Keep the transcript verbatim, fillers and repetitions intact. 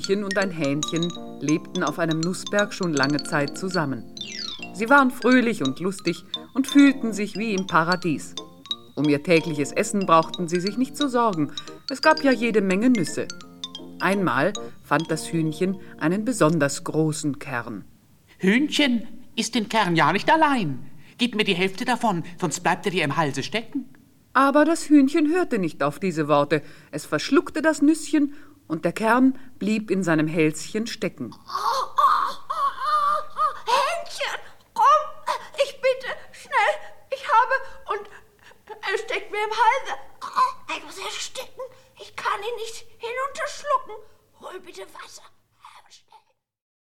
Hühnchen und ein Hähnchen lebten auf einem Nussberg schon lange Zeit zusammen. Sie waren fröhlich und lustig und fühlten sich wie im Paradies. Um ihr tägliches Essen brauchten sie sich nicht zu sorgen. Es gab ja jede Menge Nüsse. Einmal fand das Hühnchen einen besonders großen Kern. Hühnchen isst den Kern ja nicht allein. Gib mir die Hälfte davon, sonst bleibt er dir im Halse stecken. Aber das Hühnchen hörte nicht auf diese Worte. Es verschluckte das Nüsschen und der Kern blieb in seinem Hälschen stecken. Oh, oh, oh, oh, Hähnchen, komm, ich bitte, schnell, ich habe und er steckt mir im Halse. Oh, ich muss ersticken, ich kann ihn nicht hinunterschlucken. Hol bitte Wasser.